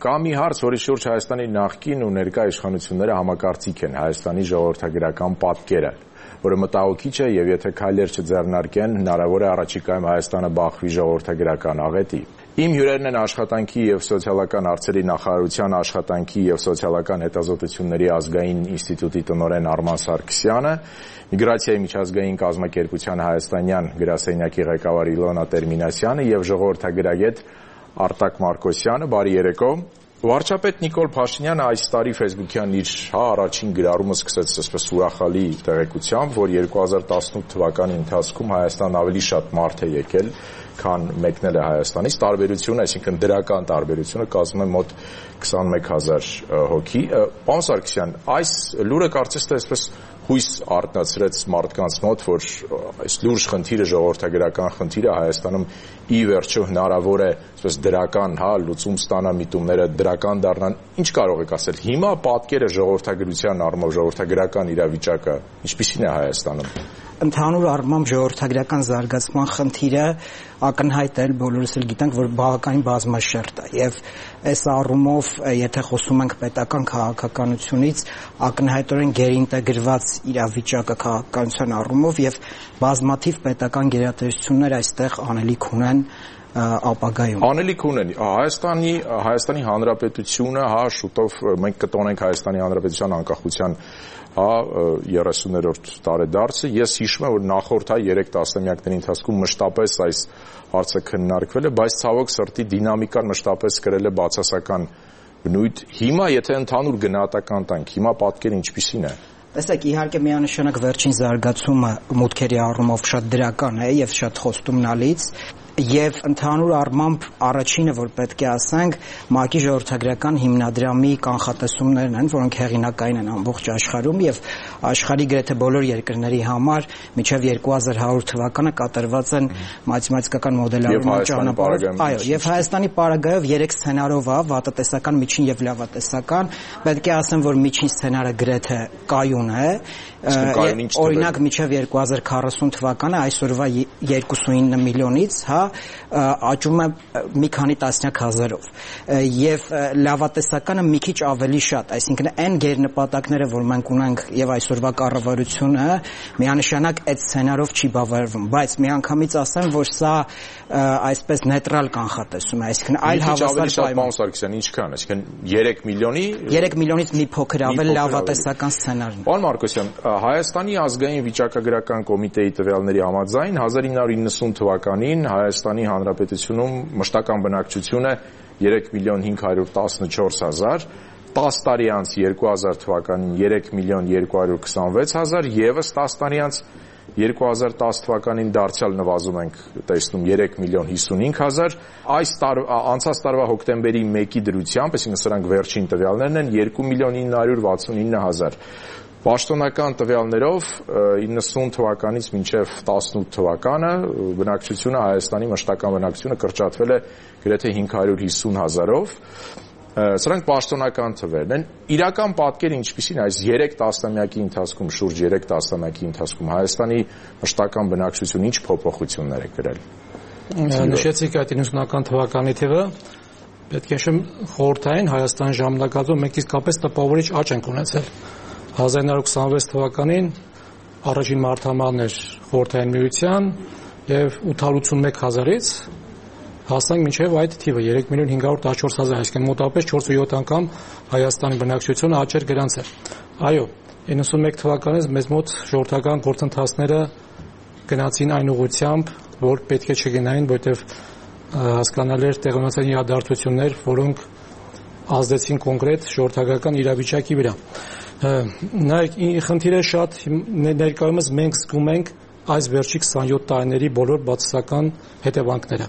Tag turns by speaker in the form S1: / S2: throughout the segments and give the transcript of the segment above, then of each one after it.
S1: կա մի հարց, որի շուրջ Հայաստանի նախկին ու ներկա իշխանությունները համակարծիք են Հայաստանի ժողովրդագրական պատկերը, որը մտահոգիչ է եւ եթե քայլեր չձեռնարկեն, հնարավոր է առաջիկայում Հայաստանը բախվի ժողովրդագրական աղետի։ Իմ հյուրերն են Աշխատանքի եւ սոցիալական հարցերի նախարարության Աշխատանքի եւ սոցիալական հետազոտությունների ազգային ինստիտուտի տնօրեն Արման Սարգսյանը, Միգրացիայի միջազգային կազմակերպության հայաստանյան գրասենյակի ղեկավար Իլոնա Տերմինասյանը եւ ժողովրդագրագետ Արտակ Մարկոսյանը, բարի երեկո։ Վարչապետ Նիկոլ Փաշինյանը այս տարի Facebook-յան իր առաջին գրառումը սկսեց այսպես ուրախալի տեղեկությամբ, որ 2018 թվականի ընթացքում Հայաստան ավելի շատ մարդ է եկել, քան մեկնել է Հայաստանից, տարբերությունը, այսինքն դրական տարբերությունը կազմում է մոտ 21000 հոգի։ Պարոն Սարգսյան, այս լուրը կարծես թե այսպես հույս արտնացրեց մարդկանց մոտ, որ այս լուրջ խնդիրը, ժողովրդագրական խնդիրը Հայաստանում ի վերջո հնարավոր է այսպես դրական, լուծում ստանա, միտումները դրական դառնան։ Ինչ կարող եք ասել։ Հիմա պատկերը ժողովրդագրության առումով, ժողովրդագրական իրավիճակը ինչպիսին է Հայաստանում։
S2: Ընդհանուր առմամբ ժողովրդագրական զարգացման խնդիրը ակնհայտ է, բոլորս էլ գիտենք, որ բավականին բազմաշերտ է եւ այս առումով, եթե խոսում ենք պետական քաղաքականությունից, ակնհայտորեն գերինտեգրված իրավիճակը քաղաքականության առումով եւ բազմաթիվ պետական գերատեսչություններ այստեղ անելիք ունեն ապագայում։ Անելիք
S1: ունեն Հայաստանի Հանրապետությունը, շուտով մենք կտոնենք Հայաստանի Հանրապետության անկախության 30-րդ տարեդարձը։ Ես հիշում եմ, որ նախորդ 3 տասնամյակների ընթացքում մշտապես այս հարցը քննարկվել է, բայց ցավոք սրտի դինամիկան մշտապես կրել է բացասական բնույթ։ Հիմա եթե ընդհանուր գնահատական տանք, հիմա պատկերը ինչպիսին է։
S2: Տեսեք, իհարկե միանշանակ վերջին զարգացումը մուտքերի առումով շատ դրական է եւ շատ խոստումնալից եւ ընդհանուր առմամբ առաջինը, որ պետք է ասենք, ՄԱԿ-ի ժողովրդագրական հիմնադրամի կանխատեսումներն են, որոնք հեղինակային են ամբողջ աշխարհում եւ աշխարհի գրեթե բոլոր երկրների համար մինչեւ 2100 թվականը կատարված են մաթեմատիկական մոդելավորման ճանապարհով։ Այո, եւ Հայաստանի պարագայով 3 սցենարով է՝ վատատեսական, միջին եւ լավատեսական։ Պետք է ասեմ, որ միջին սցենարը գրեթե կայուն է։ Օրինակ մինչև 2040 թվականը այսօրվա 29 միլիոնից, աճում է մի քանի տասնյակ հազարով եւ լավատեսականը մի քիչ ավելի շատ, այսինքն այն գերնպատակները, որ մենք ունենք եւ այսօրվա կառավարությունը միանշանակ այդ սցենարով չի բավարարվում, բայց միանգամից ասեմ, որ սա այսպես նեյտրալ կանխատեսում է, այսինքն այլ հավասար
S1: պայման Սարգսյան, ինչքան, այսինքն 3
S2: միլիոնից մի փոքր ավել լավատեսական սցենարն է։
S1: Պարոն Մարկոսյան, Հայաստանի ազգային վիճակագրական կոմիտեի տվյալների համաձայն 1990 թվականին Հայաստանի Հանրապետությունում մշտական բնակչությունը 3.514.000, 10 տարի անց 2000 թվականին 3.226.000, եւս 10 տարի անց 2010 թվականին դարձյալ նվազում ենք տեսնում 3.55.000, անցած տարվա հոկտեմբերի 1-ի դրությամբ, այսինքն սրանք վերջին տվյալներն են, 2.999.000։ Պաշտոնական տվյալներով 90 թվականից մինչև 18 թվականը բնակչությունը Հայաստանի մշտական բնակչությունը կրճատվել է գրեթե 550.000-ով։ Սրանք պաշտոնական թվերն են։ Իրական պատկերը ինչպիսին է այս 3 տասնամյակի ընթացքում, շուրջ 3 տասնամյակի ընթացքում Հայաստանի մշտական բնակչությունը ինչ փոփոխություններ է կրել։
S3: Նշեցիք այդ 90-ական թվականի թվը, պետք է նշեմ խորհրդային Հայաստանի ժամանակահատվածում մենք իսկապես տպավորիչ աճ ենք ունեցել։ 1926 թվականին առաջին մարտահրավերն էր խորհրդային միության եւ 881.000-ից հասանք մինչեւ այդ թիվը 3.514.000, այսինքն մոտավորապես 4-7 անգամ Հայաստանի բնակչությունը աճեր գրանցել։ Այո, 91 թվականից մեզ մոտ ժողովրդական գործընթացները գնացին այն ուղղությամբ, որ պետք է չգնային, որտեղ հասկանալի էր տեղոնացային իրադարձություններ, որոնք ազդեցին կոնկրետ ժողովրդական իրավիճակի վրա։ Նայեք, խնդիրը շատ ներկայումս մենք զգում ենք այս վերջի 27 տարիների բոլոր բացասական հետևանքները։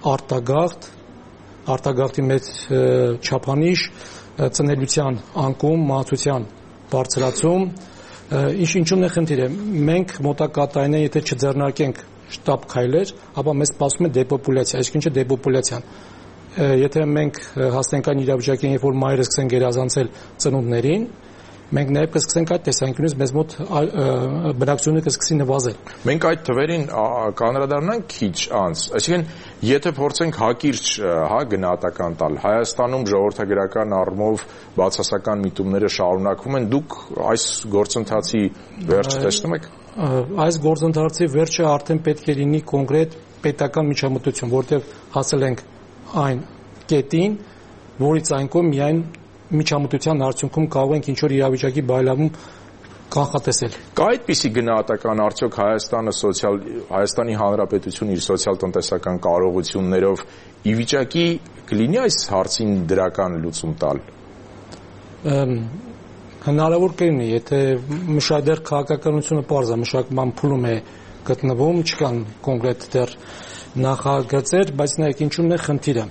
S3: Արտագաղթի մեծ չափանիշ, ծնելիության անկում, մահացության բարձրացում, ինչու՞մն է խնդիրը։ Մենք մոտակա տարիներին եթե չձեռնարկենք շտապ քայլեր, ապա մեզ սպասում է դեպոպուլյացիա, այսինքն ինչ է դեպոպուլյացիան։ Եթե մենք հասնենք այն իրավիճակին, երբ որ մայրը սկսեն գերազանցել ծնունդներին, մենք նաև կսկսենք այդ տեսանկյունից մեզ մոտ բնակչությունը կսկսի նվազել։
S1: Մենք այդ թվերին կանրադառնանք քիչ անց, այսինքն եթե փորձենք հակիրճ գնահատական տալ, Հայաստանում ժողովրդագրական առումով բացասական միտումները շարունակվում են, դուք այս գործընթացի վերջ տեսնում եք։
S3: Այս գործընթացի վերջը արդեն պետք է լինի կոնկրետ պետական միջամտություն, որտեղ հասել ենք այն կետին, որից այն կողմ միայն միջամտության արդյունքում կարող ենք ինչ-որ իրավիճակի բարելավում կանխատեսել։ Կա
S1: այդպիսի գնահատական արդյոք Հայաստանի Հանրապետությունը իր սոցիալ-տնտեսական կարողություններով ի վիճակի կլինի այս հարցին դրական լուծում տալ։
S3: Հնարավոր կլինի, եթե մշակդեր քաղաքականությունը պարզ է, մշակման փուլում է գտնվում, չկան կոնկրետ դեռ նախագծեր, բայց նայեք ինչու՞մն է խնդիրը։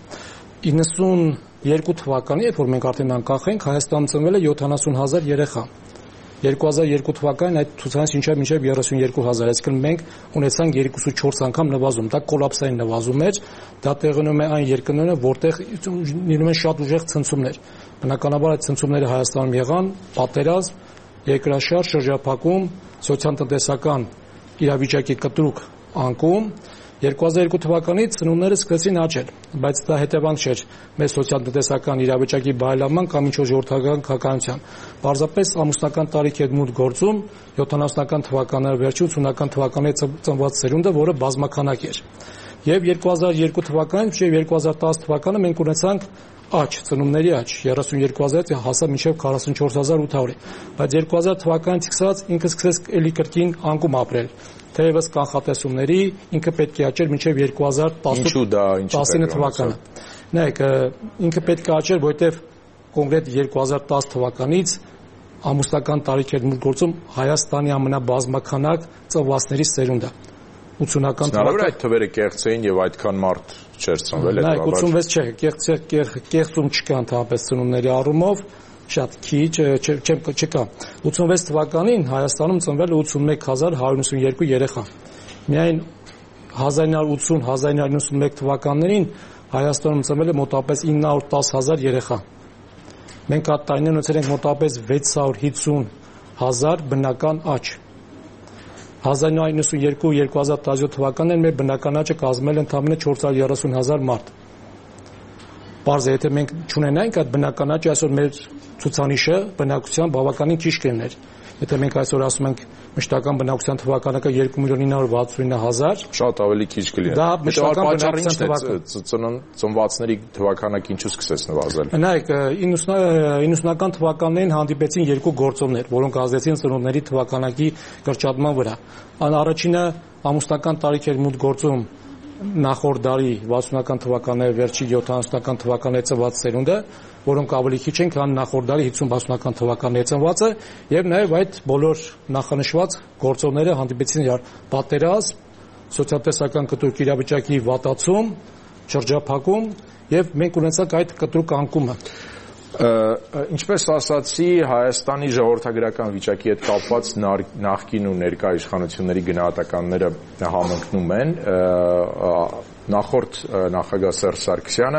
S3: 92 թվականին, երբ որ մենք արդեն անկախ ենք, Հայաստանում ծնվել է 70,000 երեխա։ 2002 թվականին այդ ցուցանիշը ինչա մինչև 32,000, այսինքն մենք ունեցանք 2.4 անգամ նվազում, դա կոլապսային նվազում էր, դա տեղնում է այն երկրներում, որտեղ լինում են շատ ուժեղ ցնցումներ։ Բնականաբար այդ ցնցումները Հայաստանում եղան, պատերազմ, երկրաշարժ, շրջափակում, սոցիալ-տնտեսական իրավիճակի կտրուկ անկում։ 2002 թվականից ծնունդները սկսեցին աճել, բայց դա հետևանք չէր մեր սոցիալ-տնտեսական իրավիճակի բարելավման կամ ինչ-որ ժողովրդական քաղաքականության։ Պարզապես ամուսնական տարիք էր մուտք գործում 70-ական թվականների վերջին 80-ական թվականների ծնված սերունդը, որը բազմաքանակ էր։ Եվ 2002 թվականից մինչև 2010 թվականը մենք ունեցանք աճ, ծնունդների աճ 32,000-ից հասավ մինչև 44,800-ի, բայց 2000 թվականից սկսած ինքը սկսեց էլի կրկին անկում ապրել։ Թեևս կանխատեսումների ինքը պետք է աճեր մինչև 2019 թվականը։ Նայեք, ինքը պետք է աճեր, որովհետև կոնկրետ 2010 թվականից ամուսնական տարիք էր մուտք գործում Հայաստանի ամենաբազմաքանակ ծնվածների սերունդը։ 80-ական
S1: թվականին այդ թվերը կեղծ էին եւ այդքան մարդ չէր ծնվել,
S3: հետո 86 չէ, կեղծում չկա ընդհանրապես ծնունդների առումով, շատ քիչ չկա։ 86 թվականին Հայաստանում ծնվել է 81192 երեխա։ Միայն 1980-1991 թվականներին Հայաստանում ծնվել է մոտավորապես 910,000 երեխա։ Մենք այդ տարիներին ունեցել ենք մոտավորապես 650,000 բնական աճ։ 1992-2017 թվականներին մեր բնական աճը կազմել է ընդամենը 430,000 մարդ։ Պարզ է, եթե մենք չունենայինք այդ բնական աճը, այսօր մեր ցուցանիշը բնակության բավականին քիչ կլիներ։ Եթե մենք այսօր ասում ենք մշտական բնակության թվականակը 2,969,000,
S1: շատ ավելի քիչ կլիներ։
S3: Դա մշտական բնակության
S1: ծնվածների թվականակը ինչու սկսեց նվազել։
S3: Նայեք, 90-ական թվականներին հանդիպեցին երկու գործոններ, որոնք ազդեցին ծնունդների թվականակի կրճատման վրա։ Առաջինը ամուսնական տարիք էր մուտք գործում նախորդ դարի 60-ական թվականների վերջի 70-ական թվականների ծնված սերունդը, որոնք ավելի քիչ են, քան նախորդ դարի 50-60-ական թվականների ծնվածը, եւ նաեւ այդ բոլոր նախանշված գործոնները հանդիպեցին իրար՝ պատերազմ, սոցիալ-տնտեսական կտրուկ իրավիճակի վատացում, շրջափակում, եւ մենք ունեցանք այդ կտրուկ անկումը։
S1: Ինչպես ասացի, Հայաստանի ժողովրդագրական վիճակի հետ կապված նախկին ու ներկա իշխանությունների գնահատականները համընկնում են։ Նախորդ նախագահ Սերժ Սարգսյանը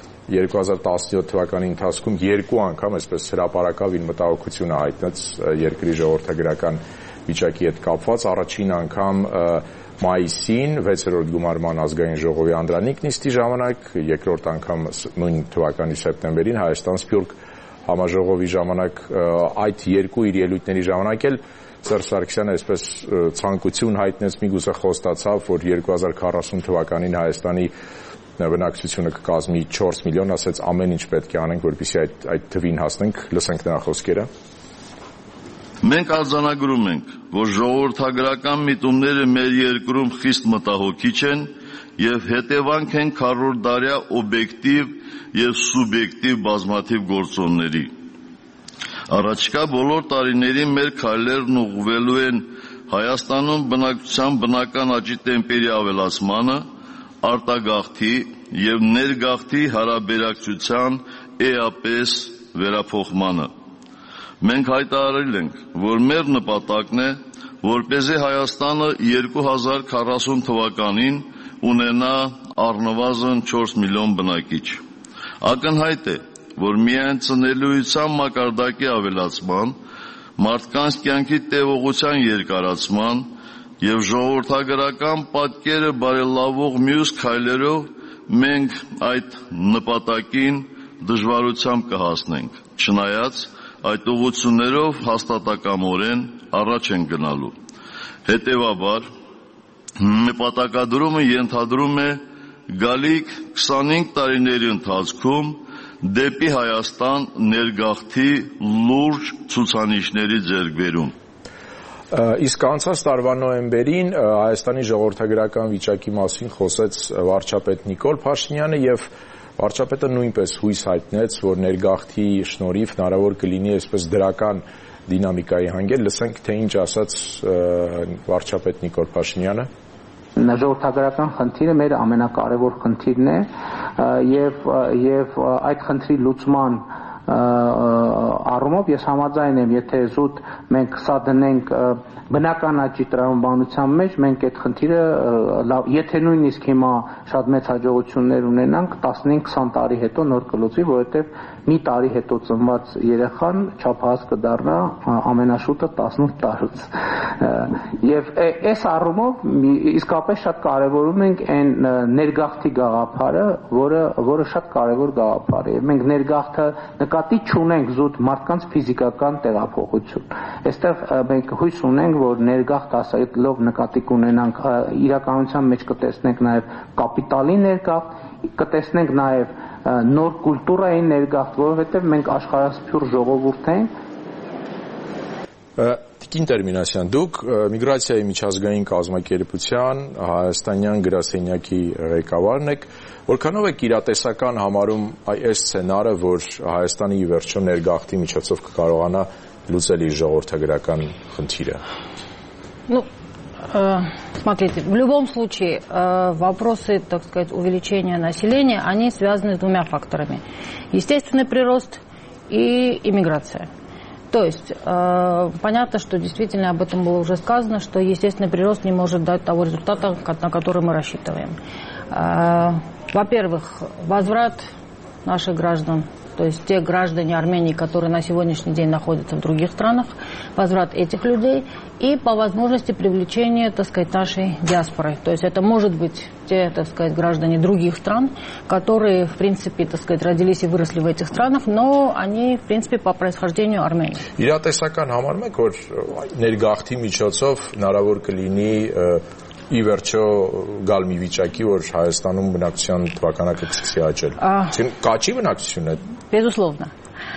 S1: 2017 թվականի ընթացքում երկու անգամ այսպես հրապարակավ իր մտահոգությունը հայտնեց երկրի ժողովրդագրական վիճակի հետ կապված։ Առաջին անգամ մայիսին 6-րդ գումարման ազգային ժողովի անդրանիկ նիստի ժամանակ, երկրորդ անգամ նույն թվականի սեպտեմբերին Հայաստան-Սփյուռք համաժողովի ժամանակ, այդ երկու իր ելույթների ժամանակ էլ Սերժ Սարգսյանը այսպես ցանկություն հայտնեց, միգուցե խոստացավ, որ 2040 թվականին Հայաստանի բնակչությունը կկազմի 4 միլիոն, ասեց ամեն ինչ պետք է անենք, որպեսզի այդ թվին հասնենք։ Լսենք նրա խոսքերը։
S4: Մենք արձանագրում ենք, որ ժողովրդագրական միտումները մեր երկրում խիստ մտահոգիչ են եւ հետևանք են քառորդդարյա օբյեկտիվ եւ սուբյեկտիվ բազմաթիվ գործոնների։ Առաջիկա բոլոր տարիներին մեր քայլերն ուղղվելու են Հայաստանում բնակչության բնական աճի տեմպերի ավելացմանը, արտագաղթի եւ ներգաղթի հարաբերակցության էապես վերափոխմանը։ Մենք հայտարարել ենք, որ մեր նպատակն է, որպեսզի Հայաստանը 2040 թվականին ունենա առնվազն 4 միլիոն բնակիչ։ Ակնհայտ է, որ միայն ծնելիության մակարդակի ավելացման, մարդկանց կյանքի տևողության երկարացման եւ ժողովրդագրական պատկերը բարելավող մյուս քայլերով մենք այդ նպատակին դժվարությամբ կհասնենք, չնայած այդ ուղղություններով հաստատակամորեն առաջ են գնալու։ Հետևաբար, նպատակադրումը ենթադրում է գալիք 25 տարիների ընթացքում դեպի Հայաստան ներգաղթի լուրջ ցուցանիշների ձեռքբերում։
S1: Իսկ անցած տարվա նոյեմբերին Հայաստանի ժողովրդագրական վիճակի մասին խոսեց վարչապետ Նիկոլ Փաշինյանը եւ վարչապետը նույնպես հույս հայտնեց, որ ներգաղթի շնորհիվ հնարավոր կլինի այսպես դրական դինամիկայի հանգել։ Լսենք, թե ինչ ասաց վարչապետ Նիկոլ Փաշինյանը։
S5: Ժողովրդագրական խնդիրը մեր ամենակարևոր խնդիրն է եւ այդ խնդրի լուծման առումով ես համաձայն եմ, եթե զուտ մենք սա դնենք բնական աճի տրամաբանության մեջ, մենք այդ խնդիրը եթե նույնիսկ հիմա շատ մեծ հաջողություններ ունենանք 15-20 տարի հետո նոր կլուծվի, որովհետև մի տարի հետո ծնված երեխան չափահաս կդառնա ամենաշուտը 18 տարուց։ Եվ այս առումով իսկապես շատ կարևորում ենք այն ներգաղթի գաղափարը, որը շատ կարևոր գաղափար է։ Մենք ներգաղթը նկատի չունենք զուտ մարդկանց ֆիզիկական տեղափոխություն։ Այստեղ մենք հույս ունենք, որ ներգաղթ ասելով նկատի կունենանք իրականության մեջ կտեսնենք նաև կապիտալի ներգաղթ, կտեսնենք նաև նոր կուլտուրայի ներգաղթ, որովհետև մենք աշխարհասփյուռ ժողովուրդ ենք։
S1: Տիկին Տերմինասյան, դուք միգրացիայի միջազգային կազմակերպության հայաստանյան գրասենյակի ղեկավարն եք, որքանով եք իրատեսական համարում այս սցենարը, որ Հայաստանի ի վերջո ներգաղթի միջոցով կկարողանա լուծել իր ժողովրդագրական խնդիրը։
S6: Смотрите, в любом случае вопросы, так сказать, увеличения населения, они связаны с двумя факторами. Естественный прирост и иммиграция. То есть понятно, что действительно об этом было уже сказано, что естественный прирост не может дать того результата, на который мы рассчитываем. Во-первых, возврат наших граждан, то есть те граждане Армении, которые на сегодняшний день находятся в других странах, возврат этих людей и по возможности привлечение, так сказать, нашей диаспоры. То есть это может быть те, так сказать, граждане других стран, которые, в принципе, так сказать, родились и выросли в этих странах, но они, в принципе, по происхождению Армении.
S1: Իրատեսական համարում եք, որ ներգաղթի միջոցով հնարավոր կլինի ի վերջո գալ մի վիճակի, որ Հայաստանում բնակչության թվականակը սկսի աճել։ Կաճի բնակչությունը։
S6: Безусловно.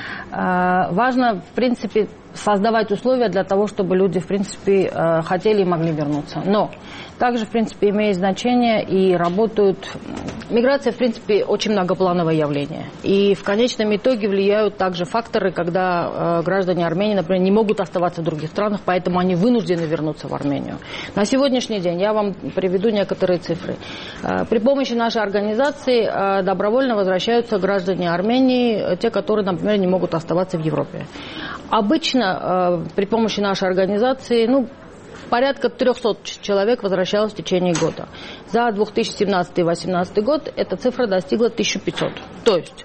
S6: Важно, в принципе, создавать условия для того, чтобы люди, в принципе, хотели и могли вернуться. Но также, в принципе, имеет значение и работают... Миграция, в принципе, очень многоплановое явление. И в конечном итоге влияют также факторы, когда граждане Армении, например, не могут оставаться в других странах, поэтому они вынуждены вернуться в Армению. На сегодняшний день я вам приведу некоторые цифры. При помощи нашей организации добровольно возвращаются граждане Армении, те, которые, например, не могут оставаться в Европе. Обычно при помощи нашей организации, порядка 300 человек возвращалось в течение года. За 2017-2018 год эта цифра достигла 1500. То есть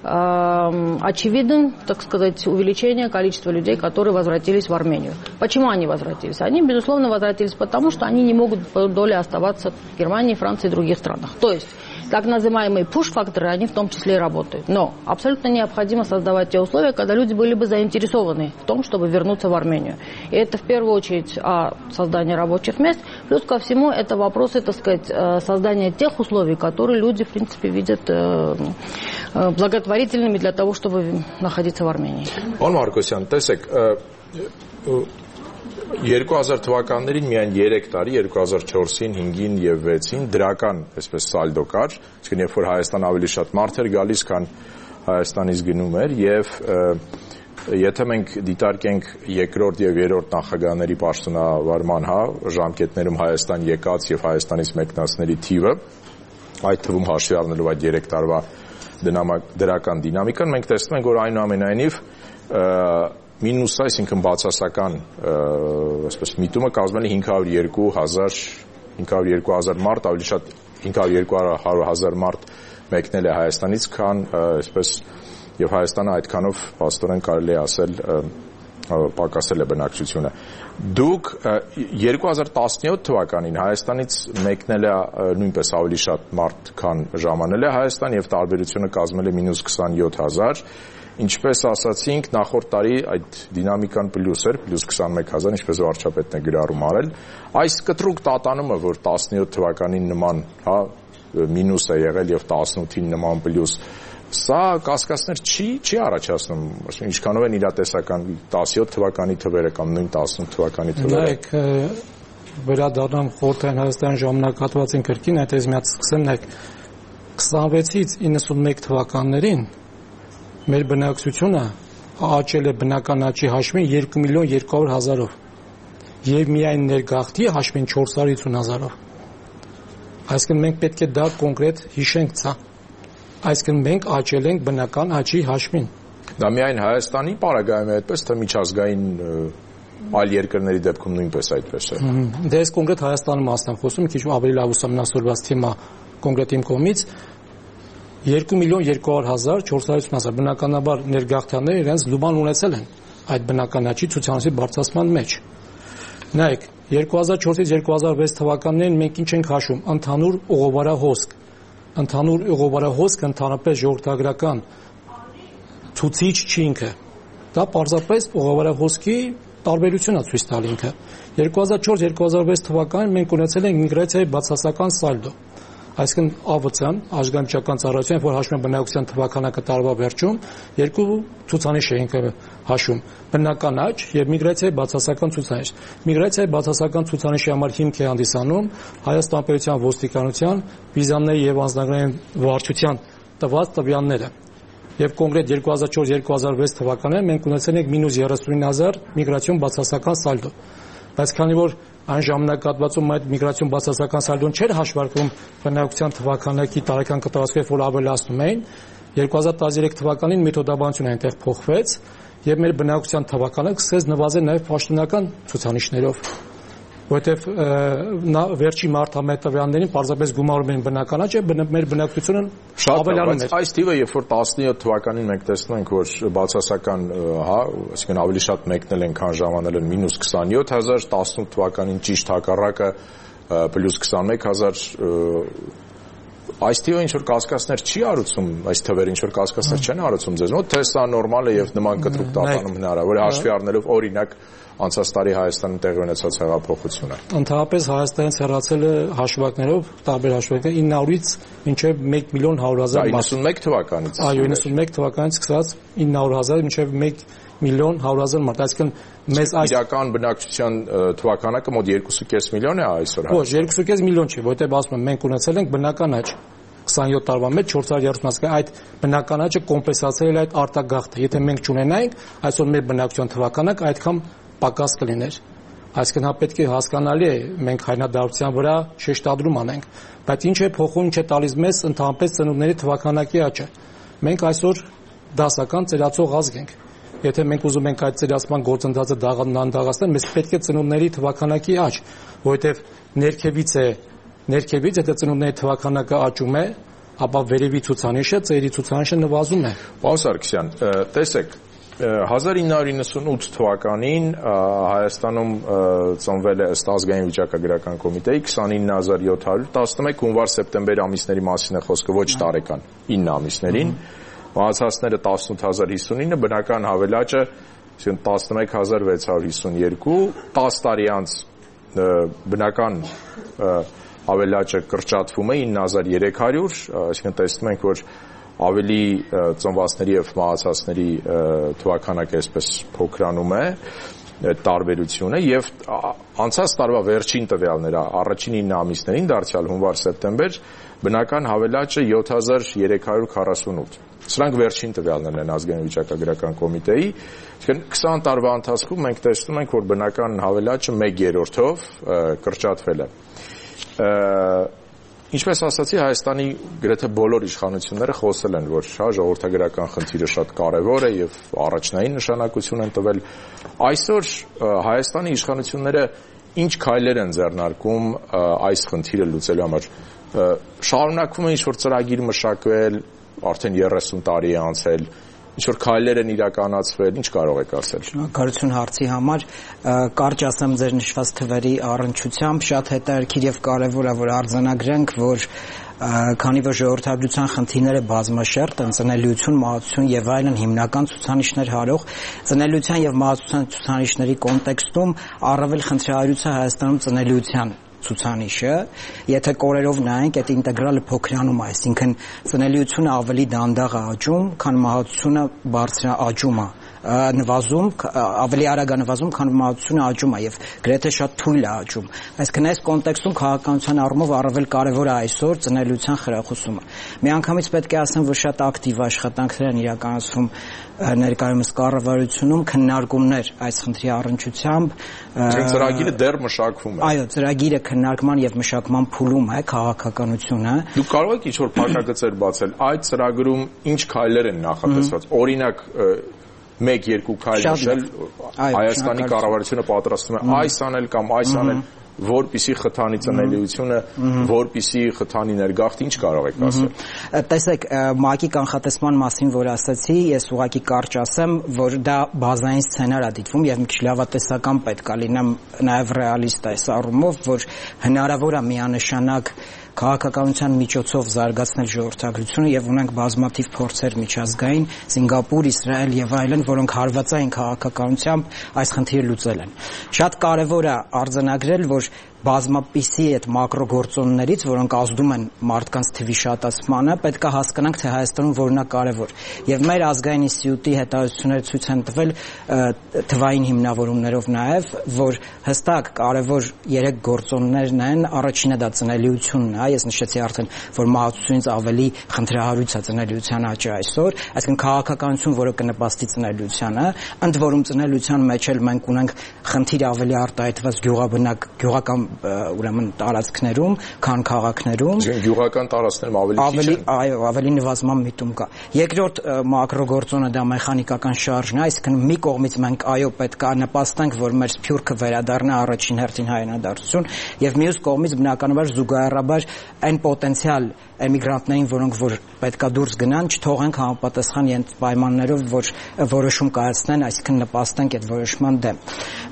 S6: очевидно, так сказать, увеличение количества людей, которые возвратились в Армению. Почему они возвратились? Они, безусловно, возвратились потому, что они не могут по доле оставаться в Германии, Франции и других странах. То есть так называемые push-факторы, они в том числе и работают. Но абсолютно необходимо создавать те условия, когда люди были бы заинтересованы в том, чтобы вернуться в Армению. И это в первую очередь создание рабочих мест, плюс ко всему это вопросы, так сказать, создания тех условий, которые люди, в принципе, видят благотворительными для того, чтобы находиться в Армении.
S1: Պարոն Մարկոսյան, տեսեք, 2000 թվականներին միայն 3 տարի 2004-ին, 5-ին եւ 6-ին դրական այսպես սալդո կար, այսինքն երբ որ Հայաստան ավելի շատ մարդ էր գալիս, քան Հայաստանից գնում էր եւ եթե մենք դիտարկենք երկրորդ եւ երրորդ նախագահների պաշտոնավարման ժամկետներում Հայաստան եկած եւ Հայաստանից մեկնածների թիվը, այդ թվում հաշվի առնելով այդ 3 տարվա դրական դինամիկան, մենք տեսնում ենք, որ այնուամենայնիվ մինուսը, այսինքն բացասական այսպես միտումը կազմել է 502,000 մարդ, ավելի շատ 502,000 մարդ մեկնել է Հայաստանից, քան այսպես եւ Հայաստանը այդքանով փաստորեն կարելի է ասել պակասել է բնակչությունը։ Դուք 2017 թվականին Հայաստանից մեկնել է նույնպես ավելի շատ մարդ, քան ժամանել է Հայաստան եւ տարբերությունը կազմել է -27,000, ինչպես ասացինք, նախորդ տարի այդ դինամիկան պլյուս էր, +21,000, ինչպես վարչապետն է գրառում արել։ Այս կտրուկ տատանումը, որ 17 թվականին նման, մինուս է եղել եւ 18-ին նման պլյուս, սա կասկածներ չի առաջացնում, ինչքանով են իրատեսական 17 թվականի թվերը կամ նույն 18 թվականի թվերը։
S3: Նայեք, վերադառնամ խորհրդային Հայաստանի ժամանակահատվածին կրկին, այդպես միած սկսեմ, նայեք 26-ից 91 թվականներին մեր բնակչությունը աճել է բնական աճի հաշվին 2,200,000-ով եւ միայն ներգաղթի հաշվին 450,000-ով։ Այսինքն մենք պետք է դա կոնկրետ հիշենք, ցա։ Այսինքն մենք աճել ենք բնական աճի հաշվին։
S1: Դա միայն Հայաստանի պարագայում է այդպես, թե միջազգային այլ երկրների դեպքում նույնպես այդպես է։
S3: Դե ես կոնկրետ Հայաստանի մասն եմ խոսում, քիչ ավելի լավ ուսումնասիրված թեմա կոնկրետ իմ կողմից 2,200,000, 450,000 բնականաբար ներգաղթյալները իրենց լուման ունեցել են այդ բնական աճի ցուցանիշի բարձրացման մեջ։ Նայեք, 2004-ից 2006 թվականներին մենք ինչ ենք հաշվում, ընդհանուր օղովարահոսք։ Ընդհանուր օղովարահոսքը ընդհանրապես ժողովրդագրական ցուցիչ չի ինքը։ Դա պարզապես օղովարահոսքի տարբերությունն է ցույց տալի ինքը։ 2004-2006 թվականին մենք ունեցել ենք միգրացիայի բացասական սալդո։ Այսինքն ԱՎՑ-ն, Ազգանիչական ծառայությունը, որ հաշվում է բնակության թվականակը տարվա վերջում, երկու ցուցանիշ է ինքը հաշվում՝ բնական աճ եւ միգրացիայի բացասական ցուցանիշ։ Միգրացիայի բացասական ցուցանիշի համար հիմք է հանդիսանում Հայաստան պետության ոստիկանության, վիզաների եւ անձնագրային վարչության տված տվյալները։ Եվ կոնկրետ 2004-2006 թվականներին մենք ունեցել ենք -39,000 միգրացիոն բացասական սալդո։ Բայց քանի որ այն ժամանակահատվածում այդ միգրացիոն բացասական սալդոն չէր հաշվարկվում բնակության թվականակի տարեկան կտրվածքով, որ ավելացնում էին, 2013 թվականին մեթոդաբանությունը այնտեղ փոխվեց եւ մեր բնակության թվականակը սկսեց նվազել նաեւ պաշտոնական ցուցանիշներով, որովհետեւ վերջի մարտահամետ տվյալներին պարզապես գումարում են բնական աճը, մեր բնակչությունը ավելանում էր։
S1: Այս թիվը, երբ որ 17 թվականին մենք տեսնում ենք, որ բացասական, այսինքն ավելի շատ մեկնել են, քան ժամանել են -27,000, 18 թվականին ճիշտ հակառակը +21,000, այս թիվը ինչ որ կասկածներ չի արուցում, այս թվերը ինչ որ կասկածներ չեն արուցում ձեզ մոտ, թե սա նորմալ է եւ նման կտրուկ տատանում հնարավոր է հաշվի առնելով օրինակ անցած տարի Հայաստանում տեղի ունեցած հեղափոխությունը։
S3: Ընդհանրապես Հայաստանից հեռացել է հաշվարկներով, տարբեր հաշվարկներ 900-ից մինչև 1,100,000 մարդ։
S1: 91 թվականից։
S3: Այո, 91 թվականից սկսած 900,000 մինչև 1,100,000 մարդ, այսինքն մեզ այս
S1: իրական բնակչության թվականակը մոտ 2.5 միլիոն է այսօր։
S3: Ոչ, 2.5 միլիոն չի, որտեղ ասում եմ մենք ունեցել ենք բնական աճ 27 տարվա մեջ 430, այդ բնական աճը կոմպենսացրել է այդ արտագաղթը։ Եթե մենք չունենայինք, այսօր մեր բնակչության թվականակը այդքան պակաս կլիներ։ Այսինքն հա պետք է հասկանալի է մենք հայնադարձության վրա շեշտադրում անենք, բայց ինչ է փոխում, ինչ է տալիս մեզ ընդհանրապես ծնունդների թվականակի աճը։ Մենք այսօր դասական ծերացող ազգ ենք։ Եթե մենք ուզում ենք այդ ծերացման գործընթացը դանդաղացնել, մեզ պետք է ծնունդների թվականակի աճ, որովհետև ներքևից եթե ծնունդների թվականակը աճում է, ապա վերևի ցուցանիշը, ծերի ցուցանիշը նվազում է։
S1: Պարոն Սարգսյան, տեսեք, 1998 թվականին Հայաստանում ծնվել է ըստ ազգային վիճակագրական կոմիտեի 29700, 11 հունվար-սեպտեմբեր ամիսների մասին է խոսքը, ոչ տարեկան, 9 ամիսներին, մահացածները 18059, բնական հավելաճը 11652, 10 տարի անց բնական հավելաճը կրճատվում է 9300, այսինքն տեսնում ենք, որ ավելի ծնվածների եւ մահացածների թվականակը այսպես փոքրանում է տարբերությունը եւ անցած տարվա վերջին տվյալները առաջին 9 ամիսներին դարձյալ հունվար-սեպտեմբեր բնական հավելաճը 7348 սրանք վերջին տվյալներն են ազգային վիճակագրական կոմիտեի այսինքն 20 տարվա ընթացքում մենք տեսնում ենք որ բնական հավելաճը 1/3-ով կրճատվել է Ինչպես ասացի, Հայաստանի գրեթե բոլոր իշխանությունները խոսել են, որ ժողովրդագրական խնդիրը շատ կարևոր է եւ առաջնային նշանակություն են տվել։ Այսօր Հայաստանի իշխանությունները ինչ քայլեր են ձեռնարկում այս խնդիրը լուծելու համար։ Շարունակվում է ինչ-որ ծրագիր մշակվել, արդեն 30 տարի է անցել, ինչ-որ քայլեր են իրականացվել, ինչ կարող եք ասել։
S2: Շնորհակալություն հարցի համար, կարճ ասեմ ձեր նշված թվերի առնչությամբ, շատ հետաքրքիր եւ կարեւոր է որ արձանագրենք, որ քանի որ ժողովրդագրության խնդիրները բազմաշերտ են, ծնելիություն, մահացություն եւ այլն հիմնական ցուցանիշներ հարող, ծնելիության եւ մահացության ցուցանիշների կոնտեքստում առավել խնդրահարույց է Հայաստանում ծնելիության ցուցանիշը, եթե կորերով նայենք, այդ ինտեգրալը փոքրանում է, այսինքն ծնելիությունը ավելի դանդաղ է աճում, քան մահացությունը բարձր աճում է, նվազում, ավելի արագ է նվազում, քան մահացությունը աճում է եւ գրեթե շատ թույլ է աճում։ Այսինքն այս կոնտեքստում քաղաքականության առումով առավել կարեւոր է այսօր ծնելիության խրախուսումը։ Միանգամից պետք է ասեմ, որ շատ ակտիվ աշխատանքներ են իրականացվում ներկայումս կառավարությունում քննարկումներ այս խնդրի առնչությամբ։
S1: Ծրագիրը դեռ մշակվում է։
S2: Այո, ծրագիրը քննարկման եւ մշակման փուլում է քաղաքականությունը։
S1: Դուք կարող եք ինչ-որ փակագծեր բացել։ Այդ ծրագրում ինչ քայլեր են նախատեսված։ Օրինակ 1-2 քայլ նշել, Հայաստանի կառավարությունը պատրաստվում է այս անել կամ այս անել, որպիսի խթանի ծնելիությունը, որպիսի խթանի ներգաղթ, ինչ կարող եք ասել։
S2: Տեսեք, ՄԱԿ-ի կանխատեսման մասին որ ասացի, ես ուղղակի կարճ ասեմ, որ դա բազային սցենար է դիտվում եւ մի քիչ լավատեսական պետք է լինեմ, նաեւ ռեալիստ այս առումով, որ հնարավոր է միանշանակ քաղաքականության միջոցով զարգացնել ժողովրդագրությունը եւ ունենք բազմաթիվ փորձեր միջազգային, Սինգապուր, Իսրայել եւ այլն, որոնք հարվածային քաղաքականությամբ այս խնդիրը լուծել են։ Շատ կարեւոր է արձանագրել, որ բազմապիսի այդ մակրոգործոններից, որոնք ազդում են մարդկանց թվի շատացմանը, պետք է հասկանանք, թե Հայաստանում որն է կարևոր։ Եվ մեր ազգային ինստիտուտի հետազոտությունները ցույց են տվել թվային հիմնավորումներով նաև, որ հստակ կարևոր 3 գործոններն են, առաջինը դա ծնելիությունն է, ես նշեցի արդեն, որ մահացությունից ավելի խնդրահարույց է ծնելիության աճը այսօր, այսինքն քաղաքականություն, որը կնպաստի ծնելիությանը, ընդ որում ծնելիության մեջ էլ մենք ունենք խնդիր ավելի արտահայտված գյուղական ուրեմն տարածքներում, քան քաղաքներում։
S1: Գյուղական տարածքներում ավելի քիչ են։
S2: Այո, ավելի նվազման միտում կա։ Երկրորդ մակրոգործոնը դա մեխանիկական շարժն է, այսինքն մի կողմից մենք այո պետք է նպաստենք, որ մեր սփյուռքը վերադառնա առաջին հերթին հայրենադարձություն, եւ մյուս կողմից բնականաբար զուգահեռաբար այն պոտենցիալ էմիգրանտներին, որոնք որ պետքա դուրս գնան, չթողենք համապատասխան պայմաններով, որ որոշում կայացնեն, այսինքն նպաստենք այդ որոշման դեմ։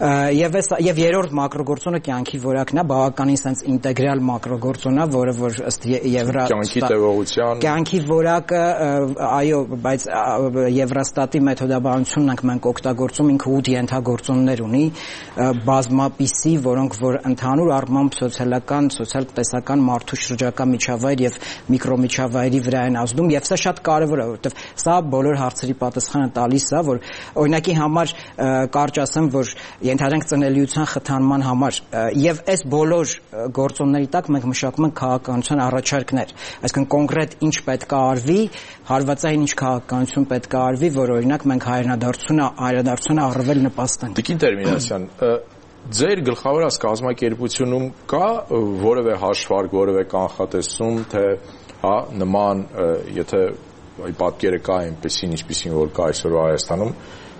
S2: Եվ երրորդ մակրոգործոնը կյանքի որակն է, բավականին sense ինտեգրալ մակրոգործոն է, որը որ ըստ
S1: կյանքի տևողության
S2: կյանքի որակը, այո, բայց Եվրոստատի մեթոդաբանությունն ենք օգտագործում, ինքը 8 ենթագործոններ ունի, բազմապիսի, որոնք որ ընդհանուր առմամբ սոցիալական, սոցիալ-տնտեսական մարդու շրջակա միջավայր եւ միկրոմիջավայրի վրա են ազդում եւ սա շատ կարեւոր է, որովհետեւ սա բոլոր հարցերի պատասխանը տալիս է, որ օրինակի համար կարճ ասեմ, որ ենթադրենք ծնելիության խթանման համար եւ այս բոլոր գործոնների տակ մենք մշակում ենք քաղաքականության առաջարկներ, այսինքն կոնկրետ ինչ պետք է արվի, հարվածային ինչ քաղաքականություն պետք է արվի, որ օրինակ մենք հայրենադարձությունը առավել նպաստենք։
S1: Տիկին Տերմինասյան, ձեր գլխավորած կազմակերպությունում կա որևէ հաշվարկ, որևէ կանխատեսում, թե հա նման, եթե պատկերը կա այնպեսին, ինչպեսին որ կա այսօր Հայաստանում,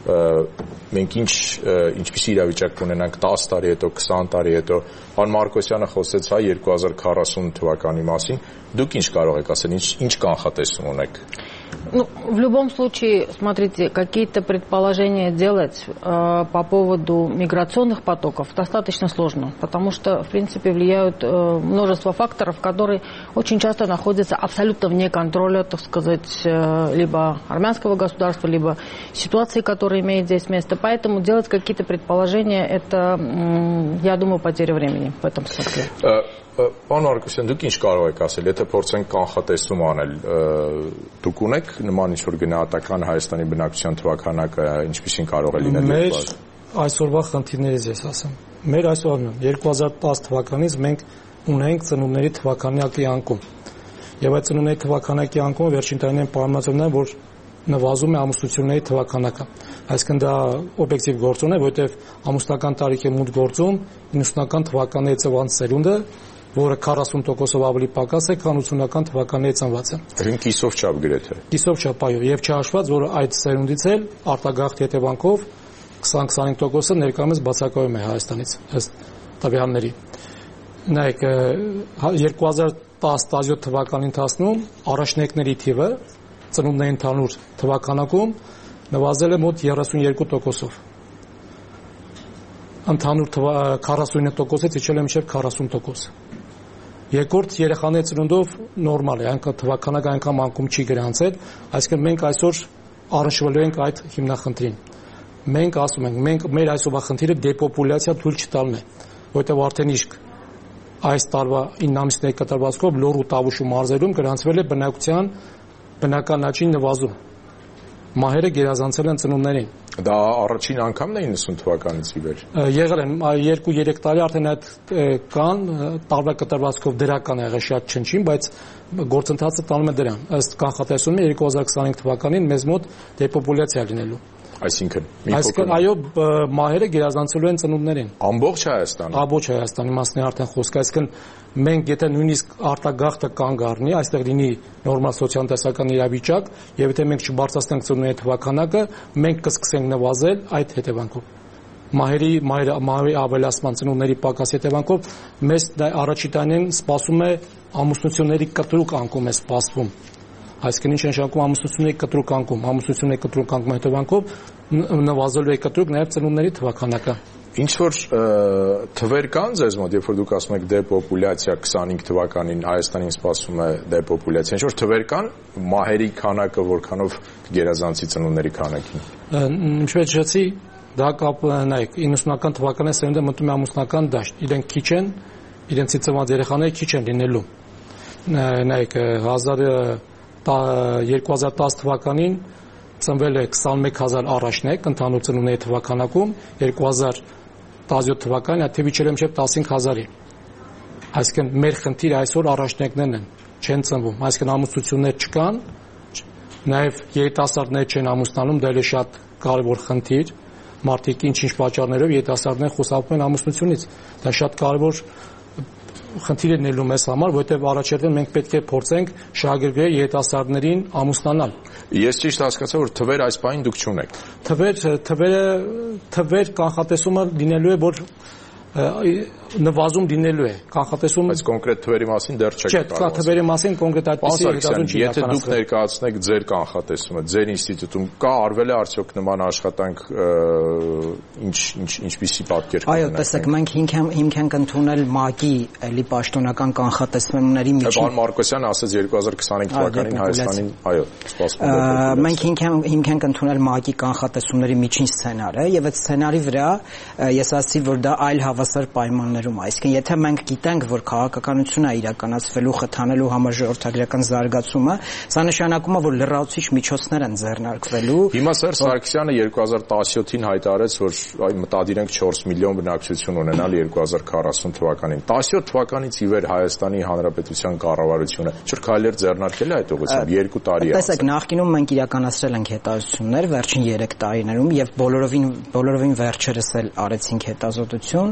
S1: մենք ինչպիսի իրավիճակ կունենանք 10 տարի հետո, 20 տարի հետո, Պարոն Մարկոսյանը խոսեց հա 2040 թվականի մասին, դուք ինչ կարող եք ասել, ինչ կանխատեսում ունեք։
S6: Ну, в любом случае, смотрите, какие-то предположения делать по поводу миграционных потоков достаточно сложно, потому что, в принципе, влияют множество факторов, которые очень часто находятся абсолютно вне контроля, так сказать, либо армянского государства, либо ситуации, которая имеет здесь место. Поэтому делать какие-то предположения, это, я думаю, потеря времени в этом смысле.
S1: Պարոն Մարկոսյան, դուք ինչ կարող եք ասել, եթե փորձենք կանխատեսում անել, դուք ունեք նման ինչ-որ գնահատական Հայաստանի բնակչության թվականակը, ինչպիսին կարող է լինել։
S3: Մեր այսօրվա խնդիրներից ես ասեմ։ Մեր այսօրն 2010 թվականից մենք ունենք ծնունդների թվականակի անկում։ Եվ այդ ծնունդների թվականակի անկումը վերջին տարիներին պարունակում է, որ նվազում է ամուսնությունների թվականակը։ Այսինքն դա օբյեկտիվ գործոն է, որովհետև ամուսնական տարիքի մուտք գործում 90-ական թվականների ծնված սերունդը, որը 40%-ով ավելի պակաս է, քան 80-ական թվականների ծնվածը։
S1: Դրին կիսով չափ գրեթե։
S3: Կիսով չափ, այո, եւ չհաշված, որ այդ սերունդից էլ արտագաղթի հետևանքով 20-25%-ը ներկայումս բացակայում է Հայաստանից, ըստ տվյալների։ Նայեք, 2010-17 թվականի ընթացքում առաջնեկների թիվը ծնունդների ընդհանուր թվականակում նվազել է մոտ 32%-ով։ Ընդհանուր 49%-ից իջել է մինչև 40%։ Երկրորդ երեխաների ծնունդով նորմալ է, այնքան թվականակ այնքան մանկում չի գրանցել, այսինքն մենք այսօր առնչվելու ենք այդ հիմնախնդրին։ Մենք ասում ենք, մեր այսօրվա խնդիրը դեպոպուլյացիա թույլ չտալն է, որովհետև արդեն իսկ այս տարվա 9 ամիսների կտրվածքով լոռ ու տավուշ մարզերում գրանցվել է բնակության բնական աճի նվազում։ Մահերը գերազանցել են ծնունդներին։
S1: Դա առաջին անգամն է 90 թվականից ի վեր։
S3: Եղել են 2-3 տարի արդեն այդ կան տարվա կտրվածքով դրական եղել շատ չնչին, բայց գործընթացը տանում է դրան։ Ըստ կանխատեսումների 2025 թվականին մեզ մոտ դեպոպուլյացիա լինելու։
S1: Այսինքն
S3: այո, մահերը գերազանցելու են ծնունդներին։
S1: Ամբողջ Հայաստանը։
S3: Ամբողջ Հայաստանի մասն է արդեն խոսքը, այսինքն մենք եթե նույնիսկ արտագաղթը կանգ առնի, այստեղ լինի նորմալ սոցիալ-տնտեսական իրավիճակ, եւ եթե մենք չբարձրացնենք ծնունդների թվականակը, մենք կսկսենք նվազել այդ հետևանքով։ Մահերի ավելացման ծնունդների պակաս հետևանքով մեզ առաջին տարին սպասում է ամուսնությունների կտրուկ անկում է սպասվում։ Այսինքն ինչ նշանակում ամուսնությունների կտրուկ անկում հետևանքով նվազելու է կտրուկ նաև ծնունդների թվականակը։
S1: Ինչ որ թվեր կան ձեզ մոտ, երբ որ դուք ասում եք դեպոպուլյացիա 25 թվականին Հայաստանին սպասում է դեպոպուլյացիա, ինչ որ թվեր կան մահերի քանակը որքանով գերազանցի ծնունդների քանակին։
S3: Ինչպես ասացի, դա նայեք 90-ական թվականին սերունդը մտնում է ամուսնական դաշտ, իրենք քիչ են, իրենցից ծնված երեխաները քիչ են լինելու։ Նայեք 2010 թվականին ծնվել է 21000 առաջնեկ ընդհանուր ծնունդների թվականակում, 2017 թվականին այդ թիվը իջել է մինչև 15000-ի։ Այսինքն մեր խնդիրը այսօր առաջնեկներն են, չեն ծնվում, այսինքն ամուսնություններ չկան, նաև երիտասարդներ չեն ամուսնանում, դա էլ է շատ կարևոր խնդիր, մարդիկ ինչ-ինչ պատճառներով երիտասարդներ խուսափում են ամուսնությունից, դա շատ կարևոր խնդիր է լինելու մեզ համար, որովհետև առաջերտին մենք պետք է փորձենք շահագրգիռ երիտասարդներին ամուսնանալ։
S1: Ես ճիշտ հասկացա, որ թվեր այս պահին դուք չունեք։
S3: Թվեր կանխատեսումը լինելու է, որ նվազում լինելու է կանխատեսում,
S1: բայց կոնկրետ թվերի մասին դեռ չեք
S3: կարող։ Չէ, թվերի մասին կոնկրետ այդպիսի հետազոտություն չի
S1: իրականացվել։ Եթե դուք ներկայացնեք ձեր կանխատեսումը, ձեր ինստիտուտում կա արվել է արդյոք նման աշխատանք, ինչպիսի պատկեր կունենա։
S2: Այո, տեսեք, մենք հիմք ենք ընդունել ՄԱԿ-ի էլի պաշտոնական կանխատեսումների միջին։
S1: Պարոն Մարկոսյանը ասաց 2025 թվականին Հայաստանին, այո, սպասվում է։
S2: Մենք հիմք ենք ընդունել ՄԱԿ-ի կանխատեսումների միջին սցենարը, եւ այդ սցենարի վրա ես ասացի, որ դա այլ հավասար պայմաններում է։ Այսինքն, եթե մենք գիտենք, որ քաղաքականությունը իրականացվելու խթանելու համար ժողովրդագրական զարգացումը, սա նշանակում է, որ լրացուցիչ միջոցներ են ձեռնարկվելու։
S1: Հիմա Սերժ Սարգսյանը 2017-ին հայտարարեց, որ մտադիր ենք 4 միլիոն բնակչություն ունենալ 2040 թվականին։ 17 թվականից ի վեր Հայաստանի Հանրապետության կառավարությունը ինչ-որ քայլեր ձեռնարկել է այդ ուղղությամբ 2 տարի է։
S2: Տեսեք, նախկինում մենք իրականացրել ենք հետազոտություններ վերջին 3 տարիներում եւ բոլորովին վերջերս էլ արեցինք հետազոտություն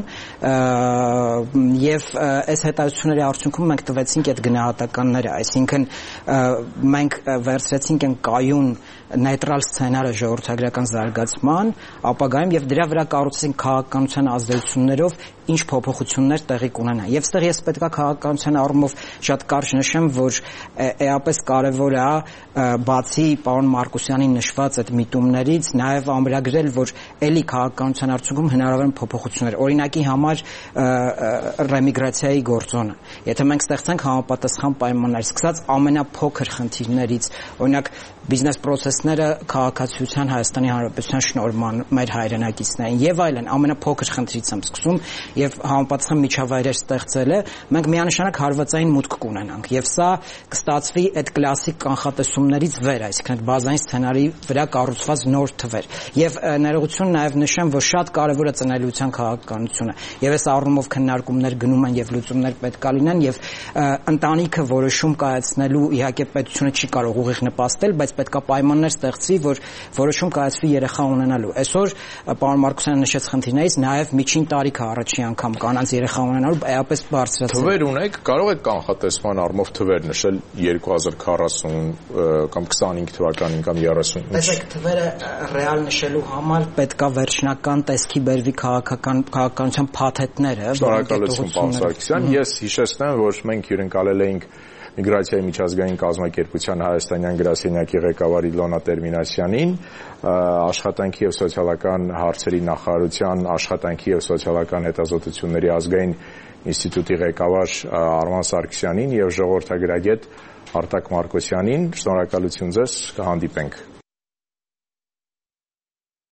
S2: եւ այս հետազոտությունների արդյունքում մենք տվեցինք այդ գնահատականները, այսինքն մենք վերցրեցինք այն կայուն նեյտրալ սցենարը ժողովրդագրական զարգացման ապագայում եւ դրա վրա կառուցեցինք քաղաքականության ազդեցություններով ինչ փոփոխություններ տեղի կունենան։ Եվ ստեղ ես պետքա քաղաքականության առումով շատ կարճ նշեմ, որ էապես կարևոր է բացի պարոն Մարկոսյանի նշված այդ միտումներից նաև ամրագրել, որ էլի քաղաքականության արդյունքում հնարավոր են փոփոխություններ։ Օրինակի համար ռեմիգրացիայի գործոնը։ Եթե մենք ստեղծենք համապատասխան պայմաններ, սկսած ամենափոքր խնդիրներից, օրինակ բիզնես պրոցեսները քաղաքացիության Հայաստանի Հանրապետության շնորհման մեր հայրենակիցներին եւ այլն, ամենափոքր խնդրից եմ սկսում եւ համապատասխան միջավայրեր ստեղծելը, մենք միանշանակ հարվածային մուտք կունենանք եւ սա կստացվի այդ կլասիկ կանխատեսումներից վեր, այսինքն այդ բազային սցենարի վրա կառուցված նոր թվեր։ Եվ ներողություն նաեւ նշեմ, որ շատ կարեւոր է ծնելիության քաղաքականությունը եւ այս առումով քննարկումներ գնում են եւ լուծումներ պետք է լինեն եւ ընտանիքը որոշում կայացնելու իհարկե պետությունը չի կարող ուղիղ նպաստել, բայց պետք է պայմաններ ստեղծվի, որ որոշում կայացվի երեխա ունենալու։ Այսօր պարոն Մարկոսյանը նշեց խնդիրներից, նաև միջին տարիքը առաջին անգամ կանանց երեխա ունենալու էապես բարձրացել։
S1: Թվեր ունեք, կարող եք կանխատեսման առումով թվեր նշել 2040 կամ 25 թվականին կամ 30։
S2: Տեսեք, թվերը ռեալ նշելու համար պետք է վերջնական տեսքի բերվի քաղաքականության փաթեթները։
S1: Շնորհակալություն, պարոն Սարգսյան։ Ես հիշեցնեմ, որ մենք հյուրընկալել էինք միգրացիայի միջազգային կազմակերպության հայաստանյան գրասենյակի ղեկավար Իլոնա Տերմինասյանին, աշխատանքի եւ սոցիալական հարցերի նախարարության աշխատանքի եւ սոցիալական հետազոտությունների ազգային ինստիտուտի ղեկավար Արման Սարգսյանին եւ ժողովրդագրագետ Արտակ Մարկոսյանին։ Շնորհակալություն ձեզ, կհանդիպենք։